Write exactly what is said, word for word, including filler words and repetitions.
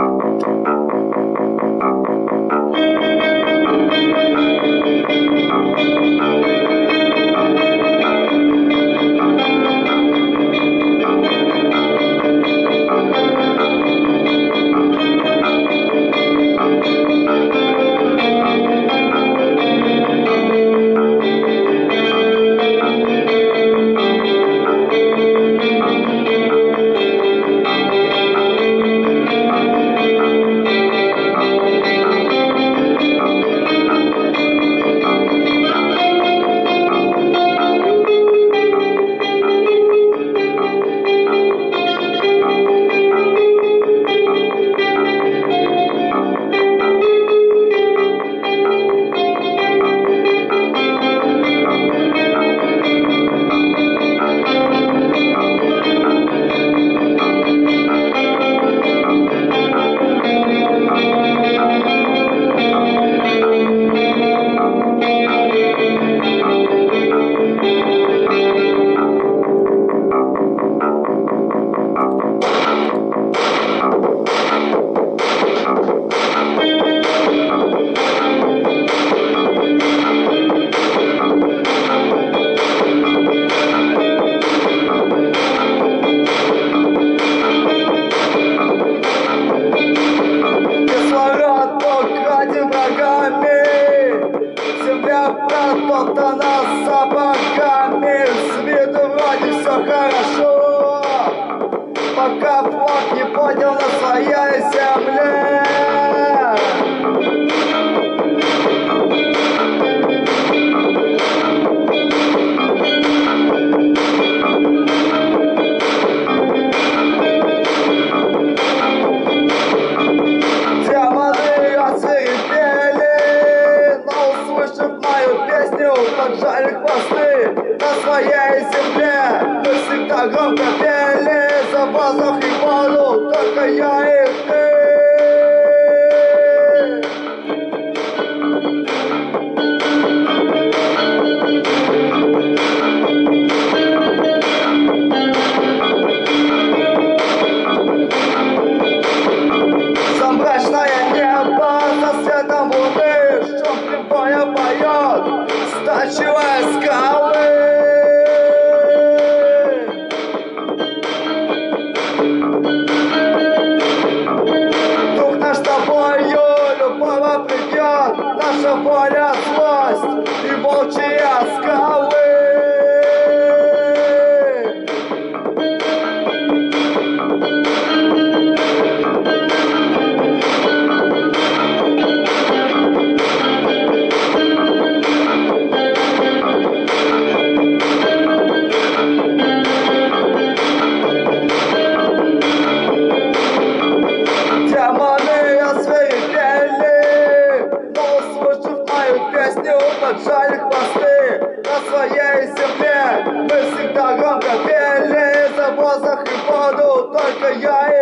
Протоптана собаками, с виду вроде все хорошо, пока флот не поднял на своей земле. Демоны оцепели, но услышав мою песню, поджали хвосты на своей земле. Мы всегда громко пели за воздух и воду, только я и ты. За мрачное небо, за светом луны, шум прибоя поет, стачивая скалы. Дух наш с тобою любого придет, наша воля, злость и волчьи скалы. Демоны освирепели, но услышав мою песню, поджали хвосты на своей земле. Мы всегда громко пели за воздух и воду, только я и